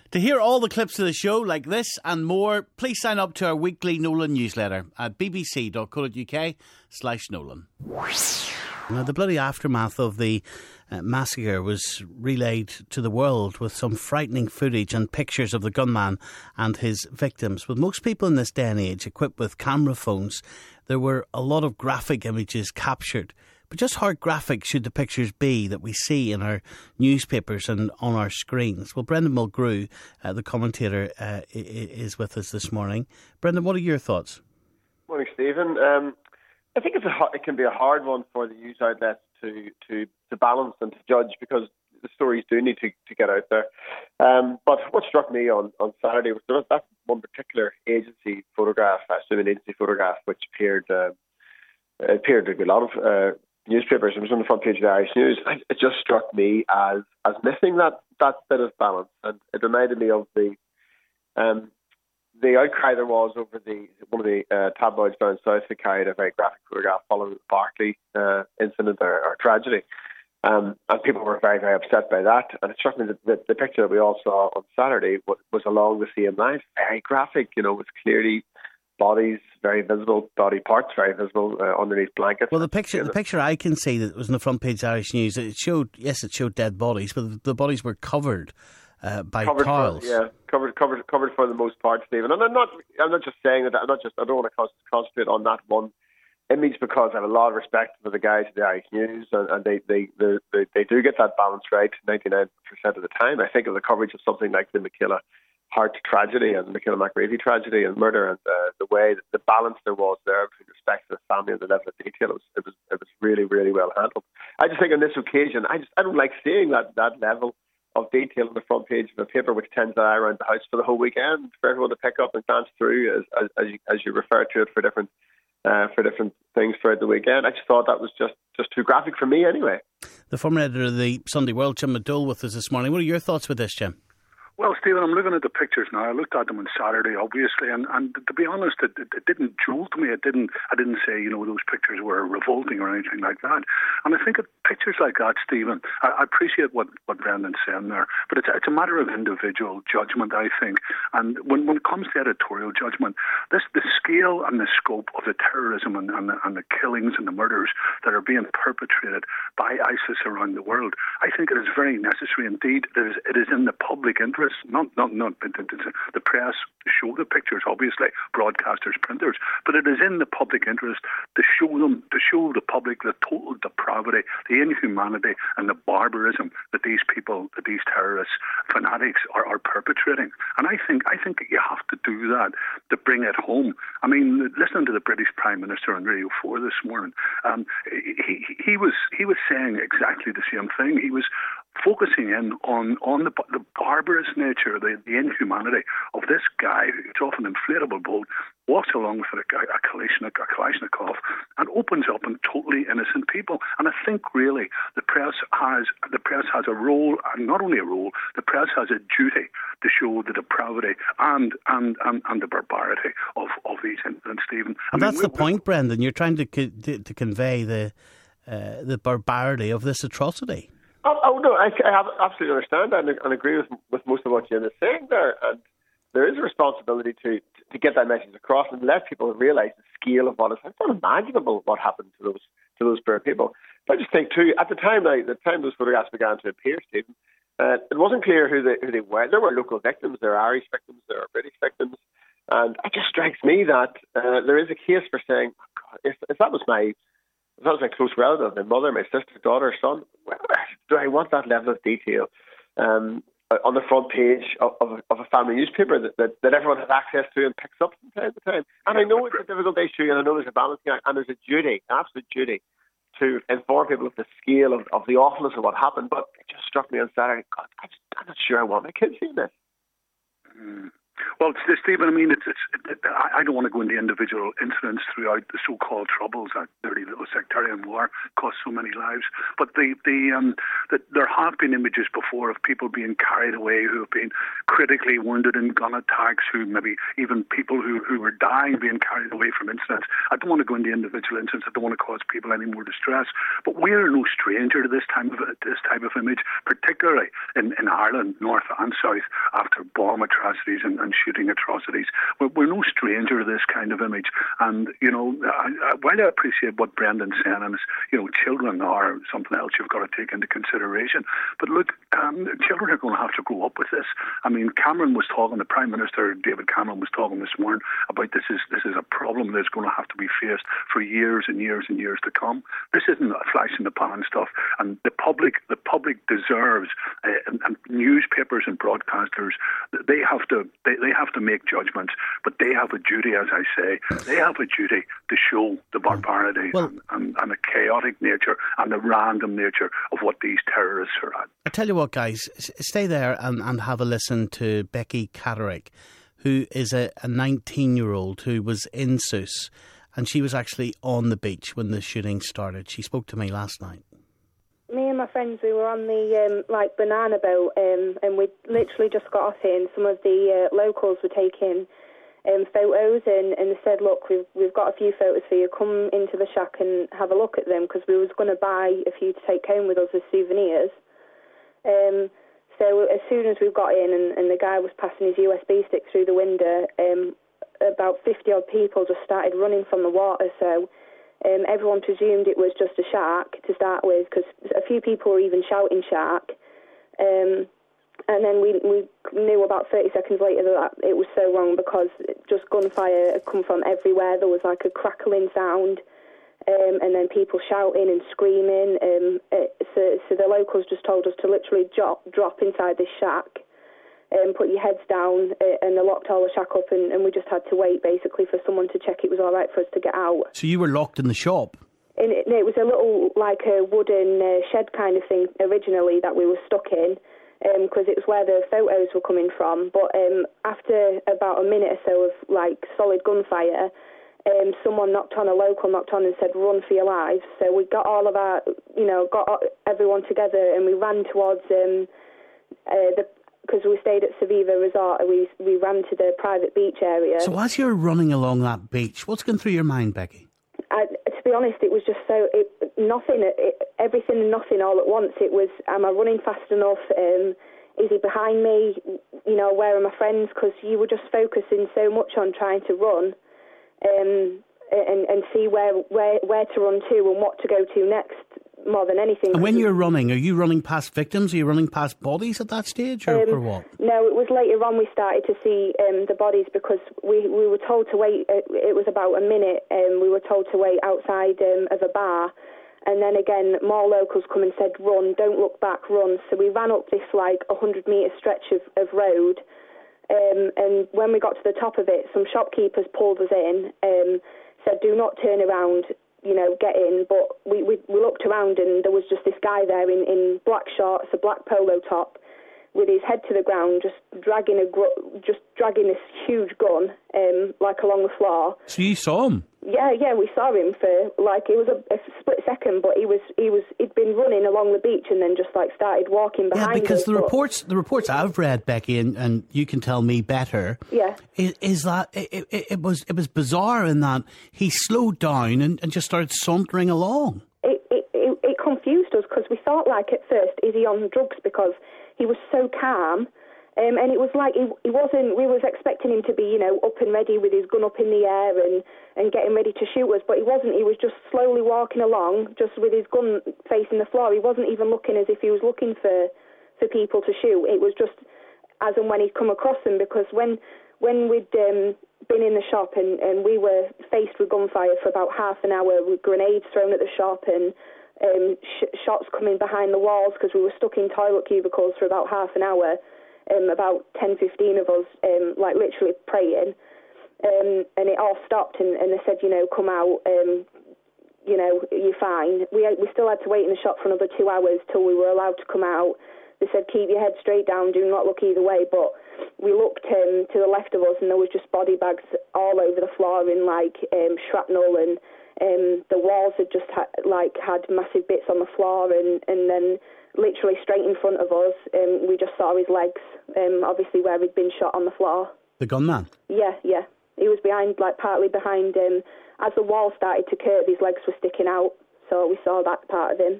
To hear all the clips of the show like this and more, please sign up to our weekly Nolan newsletter at bbc.co.uk/Nolan. Now, the bloody aftermath of the massacre was relayed to the world with some frightening footage and pictures of the gunman and his victims. With most people in this day and age equipped with camera phones, there were a lot of graphic images captured. But just how graphic should the pictures be that we see in our newspapers and on our screens? Well, Brendan Mulgrew, the commentator, is with us this morning. Brendan, what are your thoughts? Morning, Stephen. I think it can be a hard one for the news outlets to balance and to judge, because the stories do need to get out there. But what struck me on Saturday was that one particular agency photograph, an agency photograph, which appeared in a lot of newspapers. It was on the front page of the Irish News. It just struck me as missing that bit of balance, and it reminded me of the outcry there was over one of the tabloids down south that carried a very graphic photograph following the Barclay incident or tragedy. And people were very, very upset by that. And it struck me that the picture that we all saw on Saturday was along the same lines. Very graphic, with clearly bodies, very visible, body parts very visible underneath blankets. Well, the picture I can see that was on the front page of Irish News, it showed dead bodies, but the bodies were covered by towels. Covered for the most part, Stephen. And I'm not just saying that. I don't want to concentrate on that one image, because I have a lot of respect for the guys at the Irish News, and they do get that balance right 99% of the time. I think of the coverage of something like the Michaela Hart tragedy and the Michaela McGreevy tragedy and murder, and the way that the balance there was there between respect to the family and the level of detail, it was really, really well handled. I just think on this occasion, I don't like seeing that level of detail on the front page of a paper which tends to lie around the house for the whole weekend, for everyone to pick up and glance through as you refer to it for different things throughout the weekend. I just thought that was just too graphic for me anyway. The former editor of the Sunday World, Jim McDowell, with us this morning. What are your thoughts with this, Jim? Well, Stephen, I'm looking at the pictures now. I looked at them on Saturday, obviously, and to be honest, it didn't jolt me. I didn't say, those pictures were revolting or anything like that. And I think of pictures like that, Stephen, I appreciate what Brendan's saying there, but it's a matter of individual judgment, I think. And when it comes to editorial judgment, the scale and the scope of the terrorism and the killings and the murders that are being perpetrated by ISIS around the world, I think it is very necessary indeed. It is in the public interest. Not the press to show the pictures, obviously, broadcasters, printers, but it is in the public interest to show the public the total depravity, the inhumanity, and the barbarism that these terrorist fanatics are perpetrating. And I think you have to do that to bring it home. I mean, listening to the British Prime Minister on Radio 4 this morning, he was saying exactly the same thing. He was focusing in on the barbarous nature, the inhumanity of this guy who's off an inflatable boat, walks along with a Kalashnikov, and opens up on totally innocent people. And I think really the press has a role, and not only a role, the press has a duty to show the depravity and the barbarity of these incidents, Stephen. And that's the point, Brendan. You're trying to convey the barbarity of this atrocity. Oh no, I absolutely understand that and agree with most of what Jim is saying there. And there is a responsibility to get that message across and let people realise the scale of what is. It's unimaginable what happened to those poor people. But I just think too, at the time those photographs began to appear, Stephen, it wasn't clear who they were. There were local victims, there are Irish victims, there are British victims, and it just strikes me that there is a case for saying, if that was my close relative, my mother, my sister, daughter, son, do I want that level of detail on the front page of a family newspaper that everyone has access to and picks up from time to time? And I know it's a difficult issue, and I know there's a balancing act, and there's a duty, an absolute duty, to inform people of the scale of the awfulness of what happened. But it just struck me on Saturday, God, I'm not sure I want my kids seeing this. Well, Stephen, I mean, I don't want to go into individual incidents throughout the so-called Troubles, that dirty little sectarian war cost so many lives. But there have been images before of people being carried away who have been critically wounded in gun attacks, who maybe even people who were dying being carried away from incidents. I don't want to go into individual incidents. I don't want to cause people any more distress. But we are no stranger to this type of image, particularly in Ireland, north and south, after bombs bomb atrocities and shooting atrocities. We're no stranger to this kind of image. And, while I appreciate what Brendan's saying, and children are something else you've got to take into consideration. But look, children are going to have to grow up with this. I mean, the Prime Minister, David Cameron, was talking this morning about this is a problem that's going to have to be faced for years and years and years to come. This isn't a flash in the pan stuff, and the public deserves, and newspapers and broadcasters, they have to make judgments, but they have a duty, as I say, to show the barbarity and the chaotic nature and the random nature of what these terrorists are at. I tell you what, guys, stay there and have a listen to Becky Catterick, who is a 19-year-old who was in Sousse, and she was actually on the beach when the shooting started. She spoke to me last night. Me and my friends, we were on the banana boat, and we literally just got off here, and some of the locals were taking photos, and they said, look, we've got a few photos for you, come into the shack and have a look at them, because we was going to buy a few to take home with us as souvenirs. So as soon as we got in and the guy was passing his USB stick through the window, about 50-odd people just started running from the water, so everyone presumed it was just a shark to start with, because a few people were even shouting shark. And then we knew about 30 seconds later that it was so wrong, because just gunfire had come from everywhere. There was like a crackling sound, and then people shouting and screaming. So the locals just told us to literally drop inside this shack and put your heads down, and they locked all the shack up, and we just had to wait basically for someone to check it was all right for us to get out. So you were locked in the shop? And it was a little, like a wooden shed kind of thing originally that we were stuck in, because it was where the photos were coming from. But after about a minute or so of like solid gunfire, someone knocked on and said, run for your lives. So we got all of our, got everyone together, and we ran towards because we stayed at Seviva Resort, we ran to the private beach area. So as you're running along that beach, what's going through your mind, Becky? To be honest, it was just everything and nothing all at once. It was, am I running fast enough? Is he behind me? Where are my friends? Because you were just focusing so much on trying to run and see where to run to and what to go to next, more than anything. And when you're running, are you running past victims? Are you running past bodies at that stage, or what? No, it was later on we started to see the bodies, because we were told to wait. It was about a minute, we were told to wait outside of a bar. And then again, more locals come and said, run, don't look back, run. So we ran up this 100-metre stretch of road. And when we got to the top of it, some shopkeepers pulled us in, said, do not turn around, get in. But we looked around, and there was just this guy there in black shorts, a black polo top, with his head to the ground, just dragging this huge gun, along the floor. So you saw him? Yeah, we saw him for it was a split second, but he'd been running along the beach and then just started walking behind us. Yeah, because the reports I've read, Becky, and you can tell me better. Yeah, is that it was bizarre in that he slowed down and just started sauntering along. It confused us, because we thought at first, is he on drugs, because he was so calm. And it was he wasn't. We was expecting him to be, up and ready with his gun up in the air and getting ready to shoot us, but he wasn't. He was just slowly walking along, just with his gun facing the floor. He wasn't even looking as if he was looking for people to shoot. It was just as and when he'd come across them, because when we'd been in the shop and we were faced with gunfire for about half an hour, with grenades thrown at the shop and shots coming behind the walls, because we were stuck in toilet cubicles for about half an hour. About 10, 15 of us, literally praying, and it all stopped, and they said, come out, you're fine. We still had to wait in the shop for another 2 hours till we were allowed to come out. They said, keep your head straight down, do not look either way, but we looked to the left of us, and there was just body bags all over the floor in shrapnel, and the walls had just had massive bits on the floor, and then literally straight in front of us, we just saw his legs, obviously where he'd been shot on the floor. The gunman? Yeah. He was behind, partly behind him. As the wall started to curve, his legs were sticking out, so we saw that part of him.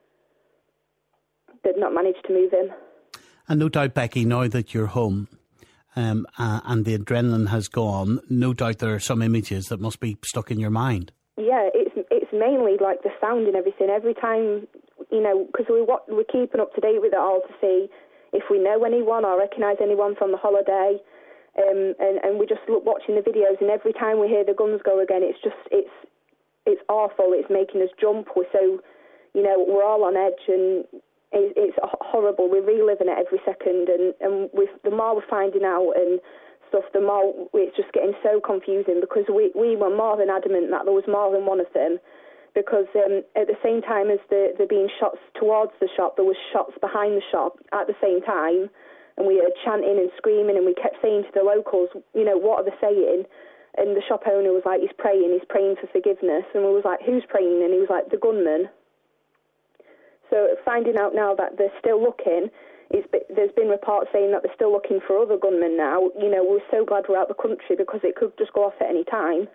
Did not manage to move him. And no doubt, Becky, now that you're home, and the adrenaline has gone, no doubt there are some images that must be stuck in your mind. Yeah, it's mainly like the sound and everything. Every time, because we're keeping up to date with it all to see if we know anyone or recognise anyone from the holiday. And we just watching the videos, and every time we hear the guns go again, it's awful. It's making us jump. We're so, we're all on edge, and it's horrible. We're reliving it every second, and the more we're finding out and stuff, the more it's just getting so confusing, because we were more than adamant that there was more than one of them, because at the same time as there being shots towards the shop, there was shots behind the shop at the same time. And we were chanting and screaming, and we kept saying to the locals, what are they saying? And the shop owner was like, he's praying for forgiveness. And we was like, who's praying? And he was like, the gunman. So finding out now that they're still looking, there's been reports saying that they're still looking for other gunmen now. We're so glad we're out of the country, because it could just go off at any time.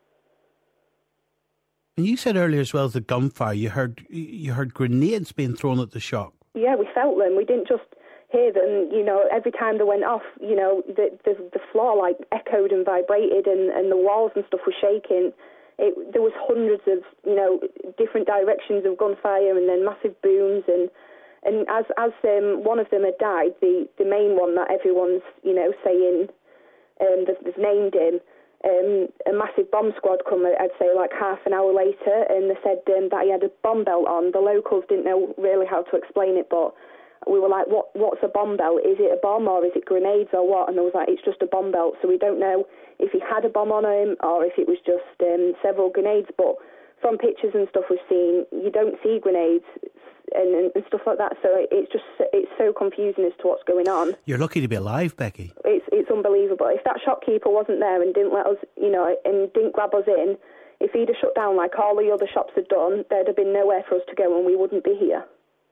And you said earlier as well as the gunfire, you heard grenades being thrown at the shop. Yeah, we felt them. We didn't just hear them, every time they went off, the floor like echoed and vibrated, and the walls and stuff were shaking. There was hundreds of, different directions of gunfire, and then massive booms, and as one of them had died, the main one that everyone's, saying, they've named him, a massive bomb squad come, I'd say, like half an hour later, and they said that he had a bomb belt on. The locals didn't know really how to explain it, but we were like, what's a bomb belt? Is it a bomb, or is it grenades, or what? And they was like, it's just a bomb belt. So we don't know if he had a bomb on him or if it was just several grenades. But from pictures and stuff we've seen, you don't see grenades and stuff like that. So it's so confusing as to what's going on. You're lucky to be alive, Becky. It's unbelievable. If that shopkeeper wasn't there and didn't let us, and didn't grab us in, if he'd have shut down like all the other shops had done, there'd have been nowhere for us to go, and we wouldn't be here.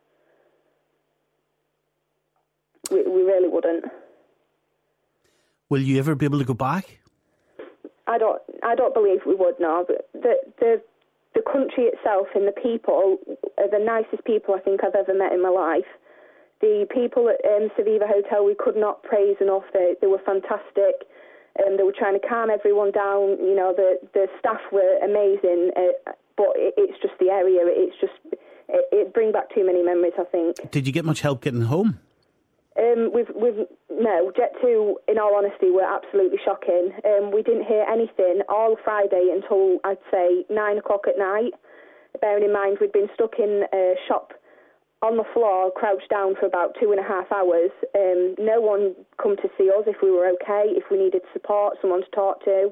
We really wouldn't. Will you ever be able to go back? I don't believe we would, no. But the country itself and the people are the nicest people I think I've ever met in my life. The people at Saviva Hotel, we could not praise enough. They were fantastic. They were trying to calm everyone down. The staff were amazing. But it's just the area. It brings back too many memories, I think. Did you get much help getting home? No, Jet2, in all honesty, were absolutely shocking. We didn't hear anything all Friday until, I'd say, 9 o'clock at night. Bearing in mind, we'd been stuck in a shop on the floor, crouched down for about 2.5 hours. No one come to see us if we were okay, if we needed support, someone to talk to.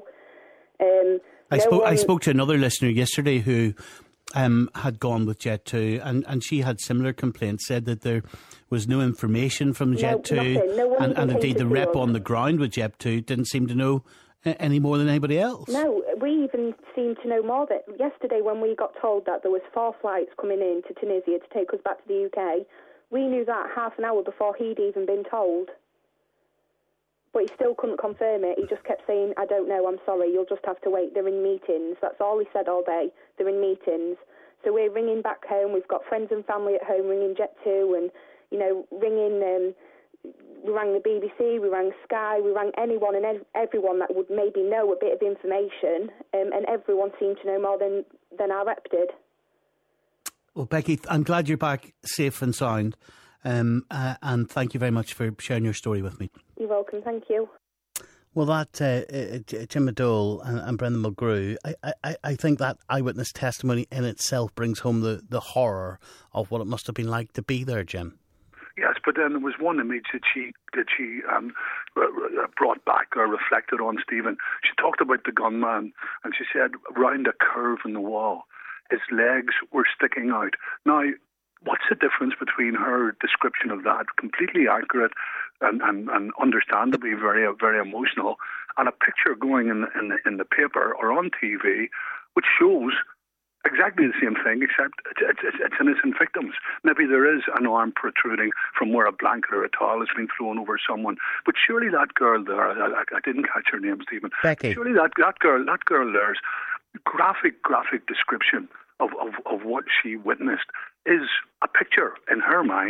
I spoke to another listener yesterday who had gone with Jet2, and she had similar complaints, said that there was no information from Jet2, and indeed the rep on the ground with Jet2 didn't seem to know any more than anybody else. No, we even seemed to know more. That yesterday when we got told that there was 4 flights coming in to Tunisia to take us back to the UK, we knew that half an hour before he'd even been told. But he still couldn't confirm it. He just kept saying, I don't know, I'm sorry, you'll just have to wait. They're in meetings. That's all he said all day. They're in meetings. So we're ringing back home. We've got friends and family at home ringing Jet2 and, ringing... we rang the BBC, we rang Sky, we rang anyone and everyone that would maybe know a bit of information, and everyone seemed to know more than our rep did. Well, Becky, I'm glad you're back safe and sound, and thank you very much for sharing your story with me. You're welcome, thank you. Well, that Jim McDowell and Brendan Mulgrew, I think that eyewitness testimony in itself brings home the horror of what it must have been like to be there, Jim. Yes, but then there was one image that she brought back or reflected on, Stephen. She talked about the gunman, and she said, round a curve in the wall, his legs were sticking out. Now, what's the difference between her description of that, completely accurate and understandably very, very emotional, and a picture going in the paper or on TV, which shows exactly the same thing, except it's innocent victims. Maybe there is an arm protruding from where a blanket or a towel has been thrown over someone. But surely that girl there, I didn't catch her name, Stephen. Becky. Surely that girl there's graphic description of what she witnessed is a picture in her mind,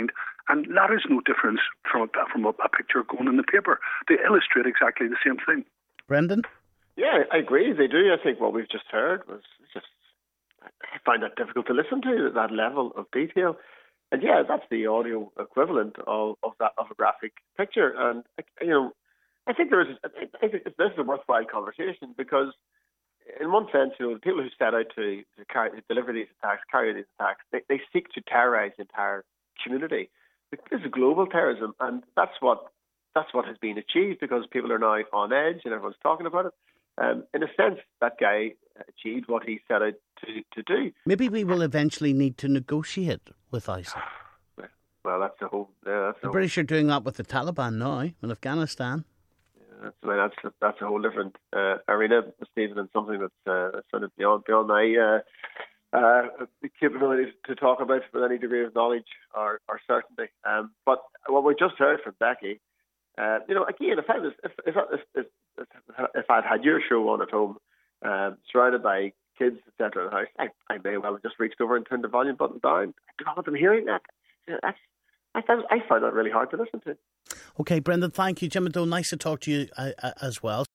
And that is no difference from a picture going in the paper. They illustrate exactly the same thing. Brendan? Yeah, I agree. They do. I think what we've just heard was just, I find that difficult to listen to, that level of detail. And yeah, that's the audio equivalent of a graphic picture. And I think this is a worthwhile conversation, because in one sense, the people who set out to deliver these attacks, carry these attacks, they seek to terrorise the entire community. This is global terrorism, and that's what has been achieved, because people are now on edge and everyone's talking about it. In a sense, that guy achieved what he set out to do. Maybe we will eventually need to negotiate with ISIL. Well, that's the whole. The British are doing that with the Taliban now in Afghanistan. That's a whole different arena, Stephen, and something that's sort of beyond my capabilities to talk about with any degree of knowledge or certainty. But what we just heard from Becky, again, if I'd had your show on at home, surrounded by kids, etc., in the house, I may well have just reached over and turned the volume button down. I do not want them hearing that. I find that really hard to listen to. Okay, Brendan, thank you. Jim and Doe, nice to talk to you as well.